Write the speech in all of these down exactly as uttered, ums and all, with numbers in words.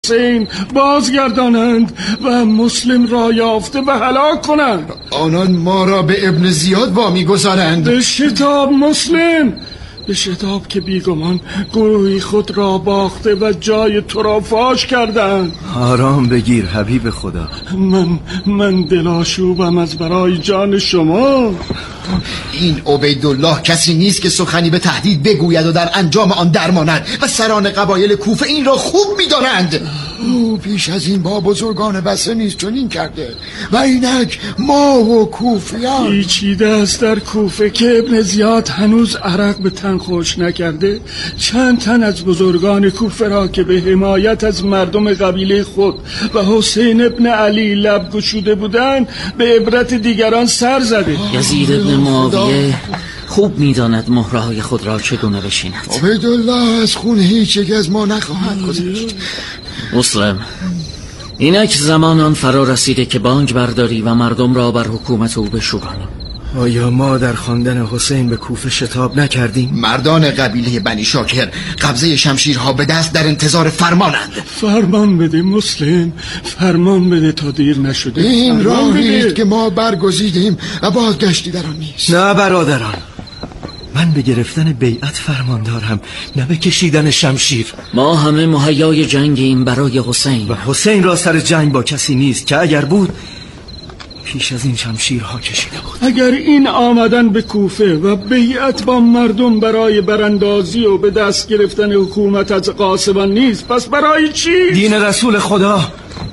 حسین بازگردانند و مسلم را یافته و هلاک کنند. آنان ما را به ابن زیاد وامی گذارند. به شتاب مسلم، به شتاب که بیگمان گروهی خود را باخته و جای تو را فاش کردند. آرام بگیر حبیب خدا. من من دلاشوبم از برای جان شما. این عبیدالله کسی نیست که سخنی به تهدید بگوید و در انجام آن درماند و سران قبایل کوفه این را خوب می‌دانند. او پیش از این با بزرگان بصره نیز چنین کرده و اینک ما و کوفیان. پیچیده است در کوفه که ابن زیاد هنوز عرق به تن خوش نکرده چند تن از بزرگان کوفه را که به حمایت از مردم قبیله خود و حسین ابن علی لب گشوده بودند به عبرت دیگران سر زده. یزید ابن معاویه خوب می‌داند مهرهای خود را چگونه بشیند. عبیدالله از خون هیچ یک از ما نخواهد گذشت. مسلم، اینک زمان آن فرا رسیده که بانگ برداری و مردم را بر حکومت او بشورانی. آیا ما در خواندن حسین به کوفه شتاب نکردیم؟ مردان قبیله بنی شاکر قبضه شمشیرها به دست در انتظار فرمانند. فرمان بده مسلم، فرمان بده تا دیر نشده. این راهی که ما برگزیدیم و بازگشتی در آن نیست. نه برادران، من به گرفتن بیعت فرمان دارم، نه به کشیدن شمشیر. ما همه مهیای جنگیم برای حسین و حسین را سر جنگ با کسی نیست که اگر بود پیش از این شمشیرها کشیده بود. اگر این آمدن به کوفه و بیعت با مردم برای براندازی و به دست گرفتن حکومت از غاصبان نیست، پس برای چی؟ دین رسول خدا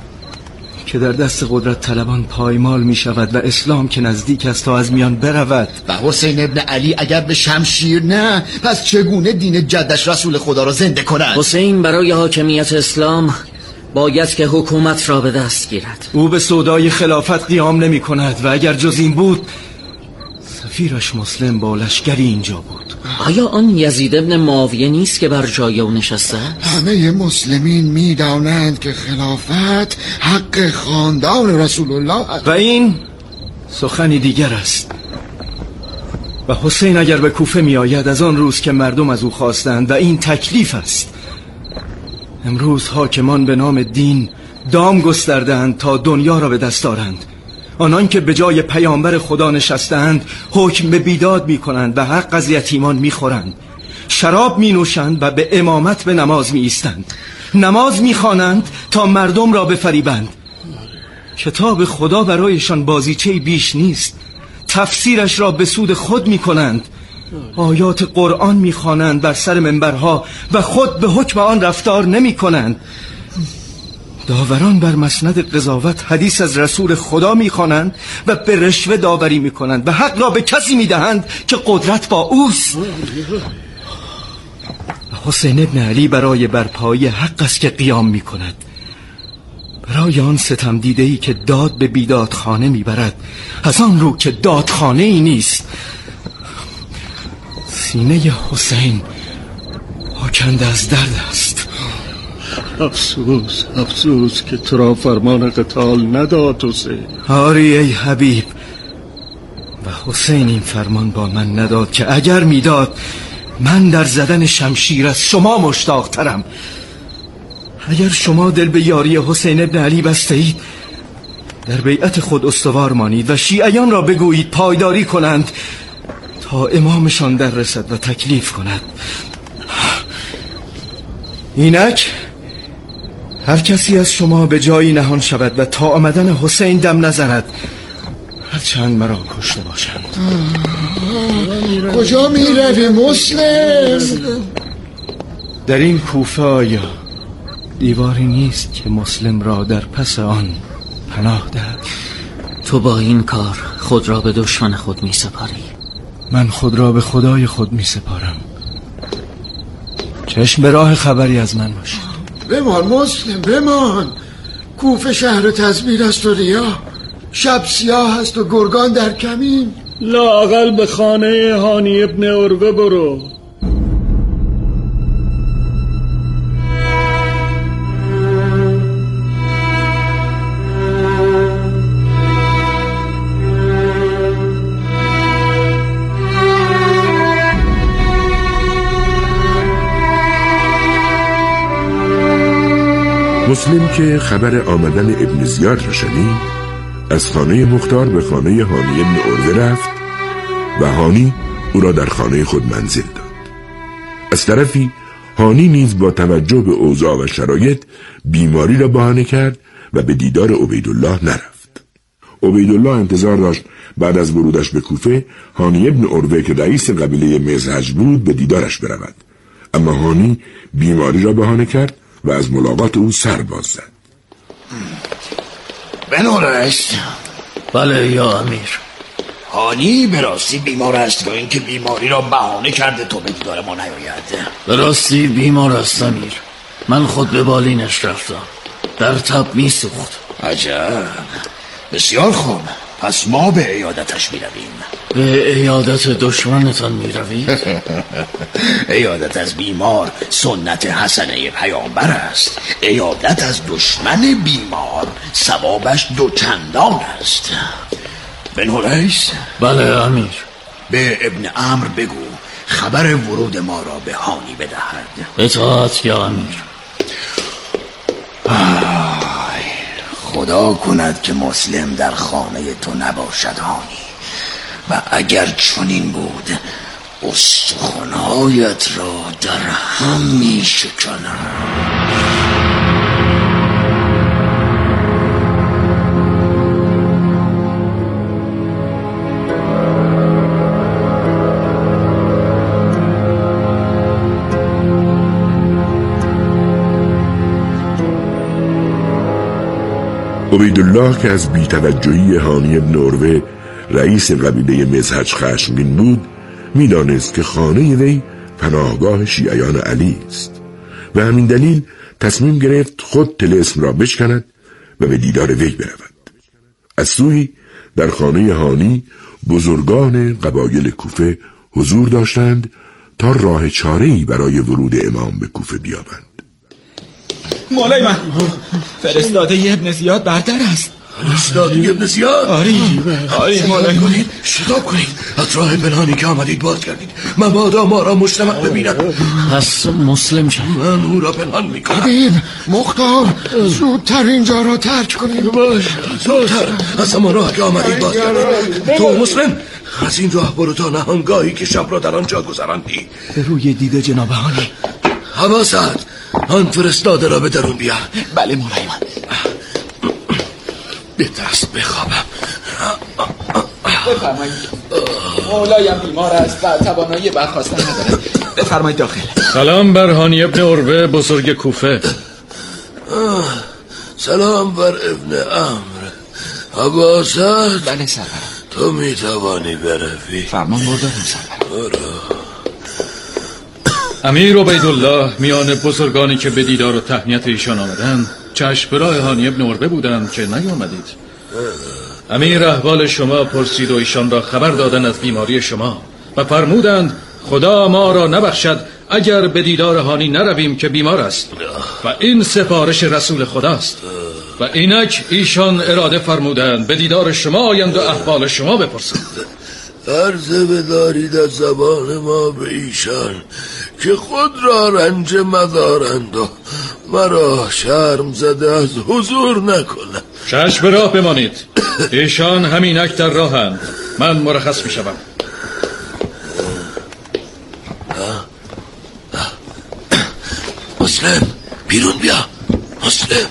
که در دست قدرت طلبان پایمال می شود و اسلام که نزدیک است تا از میان برود. و حسین ابن علی اگر به شمشیر نه، پس چگونه دین جدش رسول خدا را زنده کند؟ حسین برای حاکمیت اسلام باید که حکومت را به دست گیرد. او به سودای خلافت قیام نمی کند و اگر جز این بود سفیرش مسلم با لشکری اینجا بود. آیا آن یزید ابن معاویه نیست که بر جای او نشسته؟ همه مسلمین می دانند که خلافت حق خاندان رسول الله است. و این سخنی دیگر است. و حسین اگر به کوفه می آید از آن روز که مردم از او خواستند و این تکلیف است. امروز حاکمان به نام دین دام گستردند تا دنیا را به دست دارند. آنان که به جای پیامبر خدا نشستند حکم به بیداد می کنند و حق از یتیمان می خورند، شراب می نوشند و به امامت به نماز می ایستند، نماز می خوانند تا مردم را بفریبند. کتاب خدا برایشان بازیچه بیش نیست، تفسیرش را به سود خود می کنند. آیات قرآن می خوانند بر سر منبرها و خود به حکم آن رفتار نمی کنند. داوران بر مسند قضاوت حدیث از رسول خدا می خوانند و به رشوه داوری می کنند و حق را به کسی می دهند که قدرت با اوست. حسین ابن علی برای برپایی حق است که قیام می کند، برای آن ستم دیده‌ای که داد به بیدادخانه می برد، از آن رو که دادخانه ای نیست. سینه حسین آکنده از درد است. افسوس افسوس که تو را فرمان قتال نداد حسین. آری ای حبیب، و حسین این فرمان با من نداد که اگر میداد من در زدن شمشیر از شما مشتاق ترم. اگر شما دل به یاری حسین ابن علی بسته اید، در بیعت خود استوار مانید و شیعیان را بگویید پایداری کنند تا امامشان در رسد و تکلیف کند. اینک هر کسی از شما به جایی نهان شود و تا آمدن حسین دم نزند، هرچند مرا کشته باشند. کجا می روی مسلم؟ در این کوفه آیا دیواری نیست که مسلم را در پس آن پناه دهد؟ تو با این کار خود را به دشمن خود می سپاری. من خود را به خدای خود می سپارم. چشم به راه خبری از من باشید. بمان مسلم بمان. کوفه شهر تزویر است و ریا، شب سیاه است و گرگان در کمین. لااقل به خانه هانی ابن عروه برو. مسلم که خبر آمدن ابن زیاد را شنید، از خانه مختار به خانه هانی ابن عروه رفت و هانی او را در خانه خود منزل داد. از طرفی هانی نیز با توجه به اوضاع و شرایط بیماری را بهانه کرد و به دیدار عبیدالله نرفت. عبیدالله انتظار داشت بعد از ورودش به کوفه هانی ابن عروه که رئیس قبیله مزهج بود به دیدارش برود، اما هانی بیماری را بهانه کرد و از ملاقات او سر باز زد. بنو رئیس. بله یا امیر. هانی به راستی بیمار است و اینکه بیماری را بهانه کرده تو به دیدار ما نیاید؟ به راستی بیمار است امیر. من خود به بالینش رفتم، در تب می سوخت. عجب، بسیار خوب. پس ما به عیادتش می رویم. به عیادت دشمنتان می روید؟ عیادت از بیمار سنت حسنه پیامبر است. عیادت از دشمن بیمار ثوابش دو چندان است. بنو رئیس. بله امیر. به ابن عمرو بگو خبر ورود ما را به هانی بدهد. اطاعت یا امیر. خدا کند که مسلم در خانه تو نباشد هانی، و اگر چنین بود استخوان‌هایت را در هم می شکنم. عبیدالله که از بی‌توجهی هانی ابن عروه رئیس قبیله مزهج خشمگین بود، می‌دانست که خانه وی پناهگاه شیعیان علی است و همین دلیل تصمیم گرفت خود طلسم را بشکند و به دیدار وی برود. از سوی در خانه هانی بزرگان قبایل کوفه حضور داشتند تا راه چاره‌ای برای ورود امام به کوفه بیابند. مولای من، فرستاده ابن زیاد بردر است. فرستاده ابن زیاد؟ آری آری مولای کنید، شتاب کنید، از راه پنهانی که آمدید باز کردید، مبادا ما را مجتمع ببیند. پس مسلم شد. من او را پنهان میکنم. حبیب، مختار، زودتر اینجا را ترک کنید. باش، زودتر از همان راه که آمدید باز کردید. تو مسلم از این راه برو تا نهانگاهی که شب را در آنجا گذراندی. به روی دیده جناب هانی. حواست آن فرستاده را به درون بیار. بله مولای من. به دست بخوابم. بفرمایید. مولایم بیمار است و توانایی برخاستن ندارد. بفرمایید داخل. سلام بر هانی ابن عروه بزرگ کوفه. سلام بر ابن عمرو. حواست. بله سرورم. تو میتوانی بروی. فرمان بردارم سرورم. امیر عبیدالله میان بزرگانی که به دیدار و تهنیت ایشان آمدند چشم به راه هانی ابن عروه بودند که نیامدید. امیر احوال شما پرسید و ایشان را خبر دادن از بیماری شما و فرمودند خدا ما را نبخشد اگر به دیدار هانی نرویم که بیمار است و این سفارش رسول خداست. و اینک ایشان اراده فرمودند به دیدار شما آیند و احوال شما بپرسند. عرضه بدارید از زبان ما به ایشان که خود را رنج مدارند و مرا شرم زده از حضور نکنند. چشم به راه بمانید، ایشان همینک در راهند. من مرخص می شوم. مسلم بیرون بیا. مسلم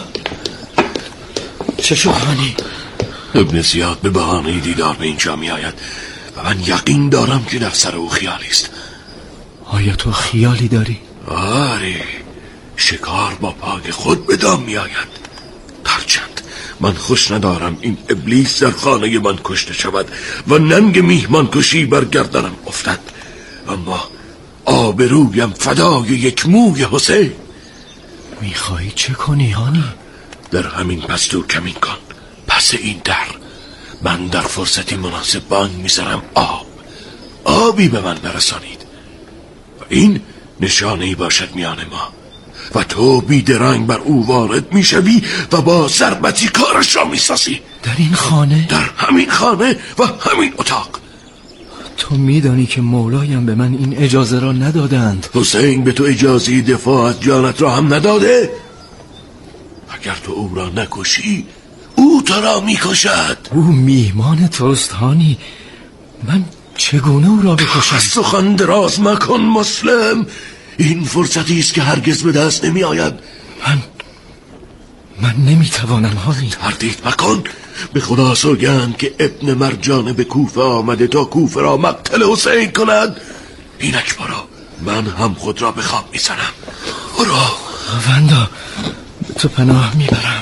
چه شو هانی؟ ابن زیاد به بهانه دیدار به اینجا می آید و من یقین دارم که در سر او خیالی است. آیا تو خیالی داری؟ آری، شکار با پای خود به دام می آید. هرچند من خوش ندارم این ابلیس در خانه من کشته شود و ننگ میهمان کشی بر گردنم افتد، اما آبرویم فدای یک موی حسین. میخوایی چه کنی هانی؟ در همین پستو کمین کن. پس این در من در فرصتی مناسب بانگ میذارم آب آبی به من برسانید و این نشانه‌ای باشد میان ما و تو بیدرنگ بر او وارد میشوی و با ضربتی کارش را میسازی. در این خانه؟ در همین خانه و همین اتاق. تو میدانی که مولایم به من این اجازه را ندادند. حسین به تو اجازه دفاع از جانت را هم نداده؟ اگر تو او را نکشی او تو را میکشد. او میهمان توست هانی، من چگونه او را بکشم؟ سخن دراز مکن مسلم، این فرصتی است که هرگز به دست نمی آید. من من نمیتوانم هانی. تردید مکن، به خدا سوگند که ابن مرجان به کوفه آمده تا کوفه را مقتل حسین کند. اینک برو، من هم خود را به خواب میزنم. برو. وندا تو پناه میبرم.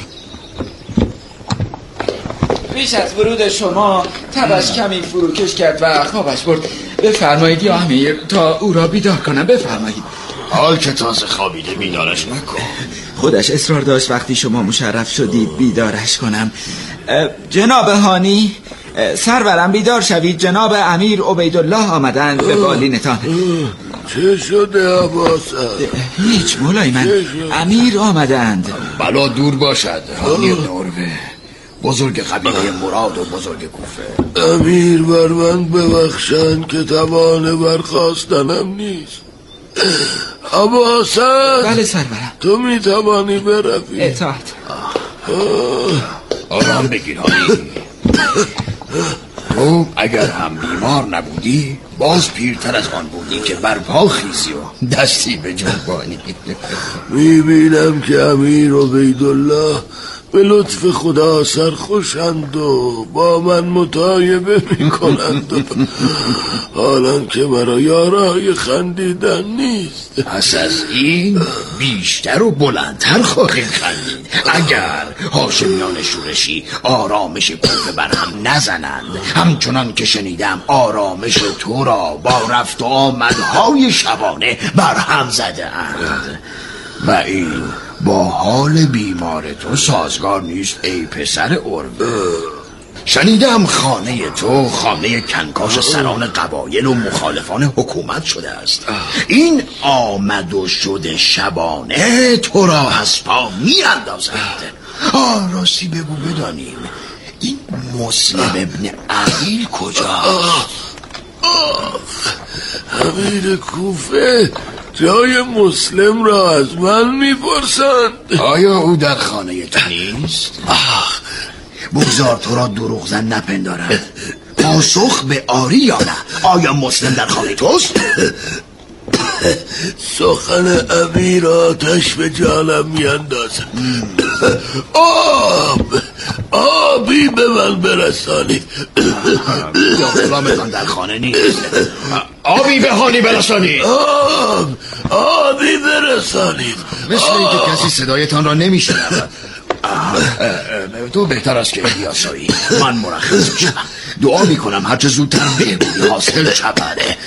پیش از ورود شما تبش کمی فروکش کرد و خوابش برد. بفرمایید یا امیر تا او را بیدار کنم. بفرمایید. حال که تازه خوابیده بیدارش مکن. خودش اصرار داشت وقتی شما مشرف شدید بیدارش کنم. جناب هانی، سرورم بیدار شوید، جناب امیر عبیدالله آمدند به بالینتان. چه شده عباست؟ هیچ مولای من، امیر آمدند. بلا دور باشد هانی ابن عروه، بزرگ قبیله مراد و بزرگ کوفه. امیر بر من ببخشند که توان برخاستنم نیست. عباست؟ بله سرورم. تو می توانی بروی؟ اطاعت. آرام بگیر هانی. تو اگر هم بیمار نبودی باز پیرتر از آن بودی که برپا خیزی و دستی به جنبانی. می بینم که امیر عبیدالله به لطف خدا سرخوشند و با من مطایبه می کنند. حالا که مرا یارای خندیدن نیست. پس از این بیشتر و بلندتر خواهیم خندید اگر هاشمیان شورشی آرامش کوفه بر هم نزنند، همچنان که شنیدم آرامش تو را با رفت و آمدهای شبانه بر هم زده اند و این با حال بیمار تو سازگار نیست ای پسر عروه. شنیدم خانه تو خانه کنکاش سران قبایل و مخالفان حکومت شده است. این آمد و شده شبانه تو را از پا می اندازد. آه راستی بگو بدانیم این مسلم ابن عقیل کجاست؟ امیر کوفه جای مسلم را از من میپرسند. آیا او در خانه تو نیست؟ آه بگذار تو را دروغ زن نپندارم. پاسخ به آری یا نه؟ آیا مسلم در خانه توست؟ سخن امیر آتش به جانم میاندازد. آب آبی به من برسانید. یا غلامتان در خانه نیست. آبی به هانی برسانید. آب آبی برسانید. مثل اینکه کسی صدایتان را نمیشنود. تو بهتر است که بیاسایی، من مرخص میشم. دعا میکنم هرچه زودتر بگویی حاصل شبره.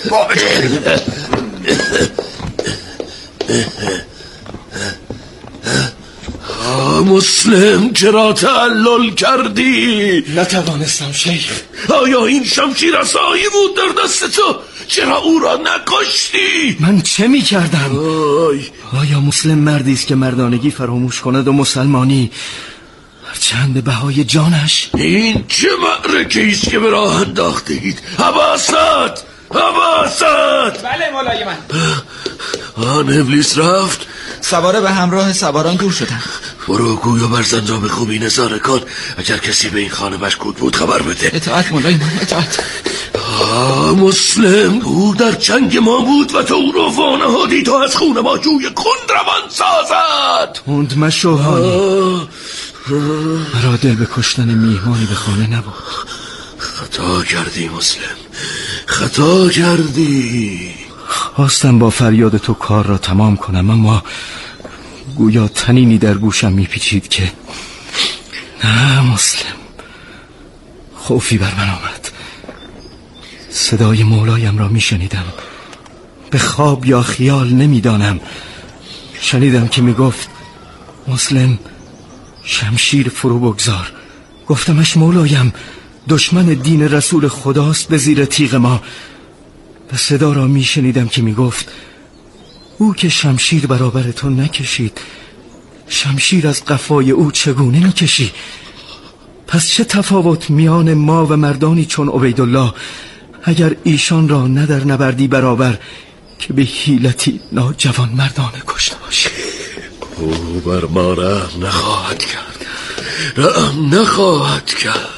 مسلم چرا تعلل کردی؟ نتوانستم شیخ. آیا این شمشیر عصایی بود در دست تو؟ چرا او را نکشتی؟ من چه می کردم؟ آی. آیا مسلم مردی است که مردانگی فراموش کند و مسلمانی هرچند به بهای جانش؟ این چه معرکه است که به راه انداخته اید؟ حباست حباست. بله مولای من. آن ابلیس رفت؟ سواره به همراه سواران دور شدن. برو گوی و برزن را به خوبی نظاره کن. اگر کسی به این خانه مشکوک بود خبر بده. اطاعت مولای من، اطاعت. آه مسلم او در چنگ ما بود و تو او رو وانهادی تا از خون ما جوی کند روان سازد. تند مشو هانی. مرا دل به کشتن میهمانی به خانه نبود. خطا کردی مسلم، خطا کردی. خواستم با فریاد تو کار را تمام کنم، اما گویا تنینی در گوشم میپیچید که نه مسلم. خوفی بر من آمد. صدای مولایم را میشنیدم، به خواب یا خیال نمیدانم. شنیدم که میگفت مسلم شمشیر فرو بگذار. گفتمش مولایم دشمن دین رسول خداست به زیر تیغ ما. و صدا را می شنیدم که می گفت او که شمشیر برابر تو نکشید، شمشیر از قفای او چگونه می کشی؟ پس چه تفاوت میان ما و مردانی چون عبیدالله اگر ایشان را نه در نبردی برابر که به حیلتی ناجوان مردانه کشته باشی؟ او بر ما رحم نخواهد کرد، رحم نخواهد کرد.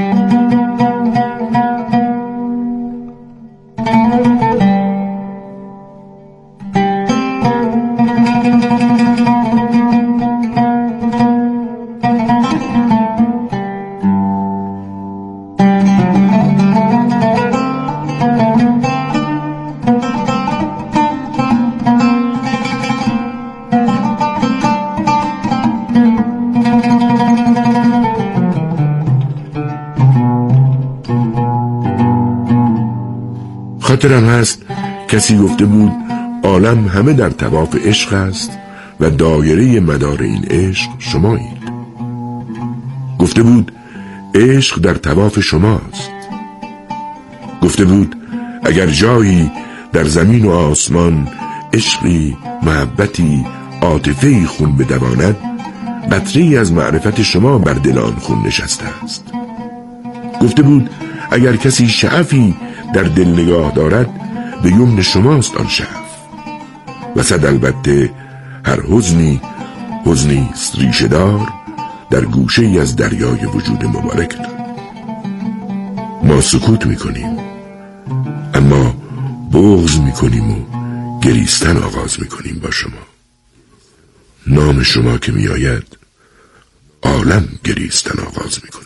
خاطرم هست کسی گفته بود عالم همه در طواف عشق است و دایره مدار این عشق شمایید. گفته بود عشق در طواف شماست. گفته بود اگر جایی در زمین و آسمان عشقی، محبتی، عاطفه‌ای خون بدواند، قطره‌ای از معرفت شما بر دل آن خون نشسته است. گفته بود اگر کسی شعفی در دل نگاه دارد، به یمن شماست آن شعف. و صد البته هر حزنی حزنی است ریشه دار در گوشه ای از دریای وجود مبارکتان. ما سکوت میکنیم، اما بغض میکنیم و گریستن آغاز میکنیم با شما. نام شما که میآید عالم گریستن آغاز میکند.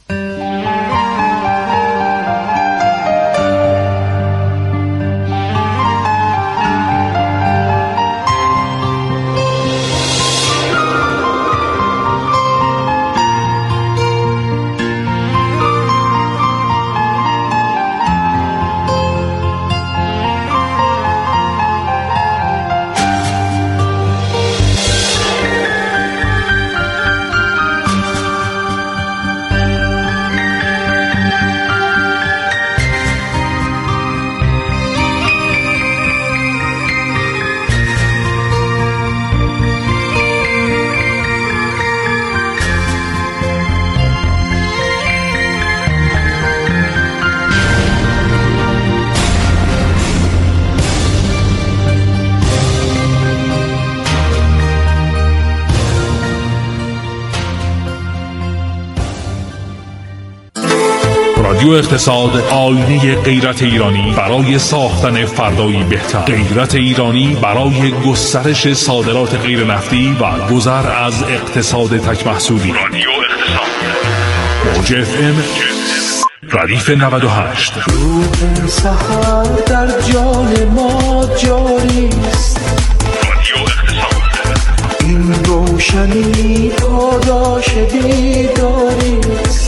رادیو اقتصاد، آینه غیرت ایرانی برای ساختن فردایی بهتر. غیرت ایرانی برای گسترش صادرات غیر نفتی و گذر از اقتصاد تک محصولی. رادیو اقتصاد، موج اف ام ردیف نود و هشت. روح سحر در جان ما جاری است. رادیو اقتصاد، این روشنی پاداش بیداری است.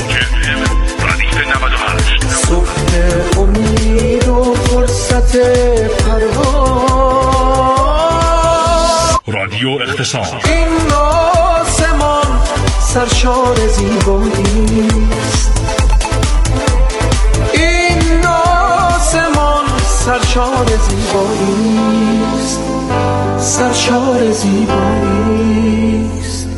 صبح امید و فرصت پرواز. رادیو اقتصاد. این آسمان سرشار زیبایی است. این آسمان سرشار زیبایی است. سرشار زیبایی است.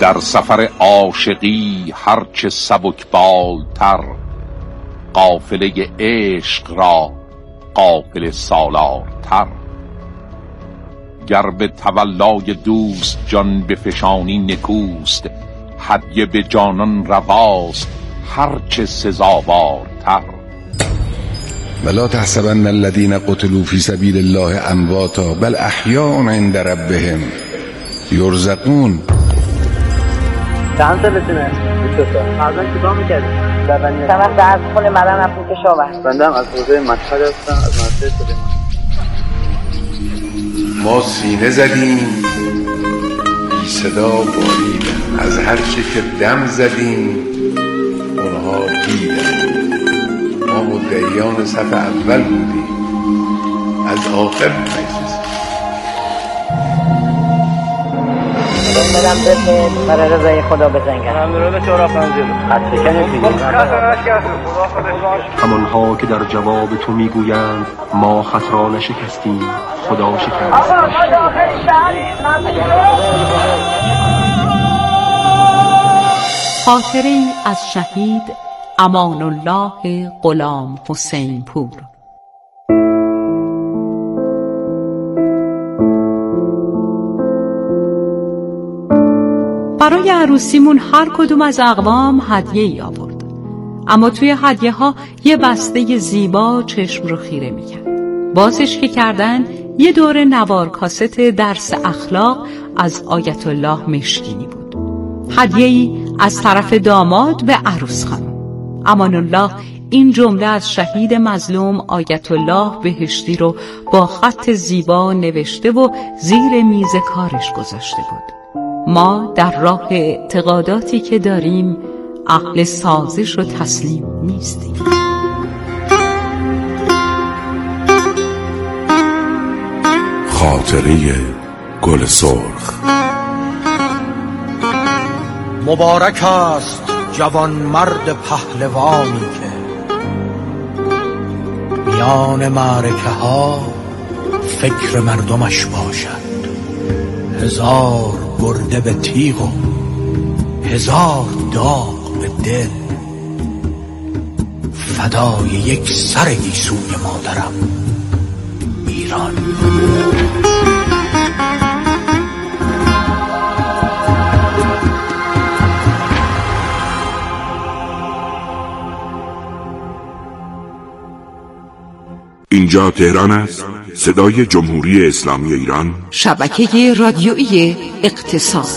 در سفر عاشقی هرچه سبکبالتر، قافله عشق را قافله سالارتر. گر به تولای دوست جان بفشانی نکوست، هدیه به جانان رواست هرچه سزاوارتر. ولا تحسبن الذين قتلوا في سبيل الله امواتا بل احیاء عند ربهم یرزقون. چند سالتونه؟ بیست سال. الان چیکار می‌کردی؟ زبانی. چند از خونه مدن رفتم کشاورز. بنده هم از حوزه مشهد هستم، از مدرسه سلیمان. ما سینه زدیم بی صدا باریدن، از هر چه که دم زدیم اونها دیدن. ما مدعیان صف اول بودیم، از آخر مجلس. برم بپید برای رضای خدا بزنگن. هم درود چهار پنجه خط شکنی دیگه. همانها که در جواب تو میگویند ما خط را نشکستیم خدا شکست. خاطره از شهید امان الله غلام حسین پور. برای عروسیمون هر کدوم از اقوام هدیه ای آورد، اما توی هدیه ها یه بسته زیبا چشم رو خیره میکرد. بازش که کردن یه دوره نوار کاست درس اخلاق از آیت الله مشکینی بود. هدیه ای از طرف داماد به عروس خانم. امان الله این جمله از شهید مظلوم آیت الله بهشتی رو با خط زیبا نوشته و زیر میز کارش گذاشته بود. ما در راه اعتقاداتی که داریم اهل سازش و تسلیم نیستیم. خاطره گل سرخ. مبارک است جوان مرد پهلوانی که میان معرکه ها فکر مردمش باشد. هزار گرده به تیغ و هزار داغ به دل، فدای یک سر گیسوی مادرم ایران. اینجا تهران است، صدای جمهوری اسلامی ایران، شبکه رادیویی اقتصاد.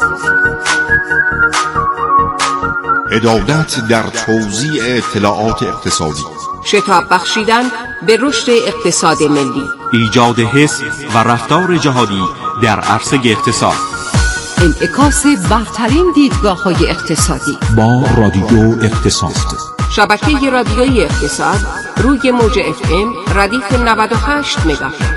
عدالت در توزیع اطلاعات اقتصادی، شتاب بخشیدن به رشد اقتصاد ملی، ایجاد حس و رفتار جهادی در عرصه اقتصاد، انعکاس برترین دیدگاه‌های اقتصادی با رادیو اقتصاد. شبکه رادیویی اقتصاد روی موج اف ام ردیف نود و هشت مگاهرتز.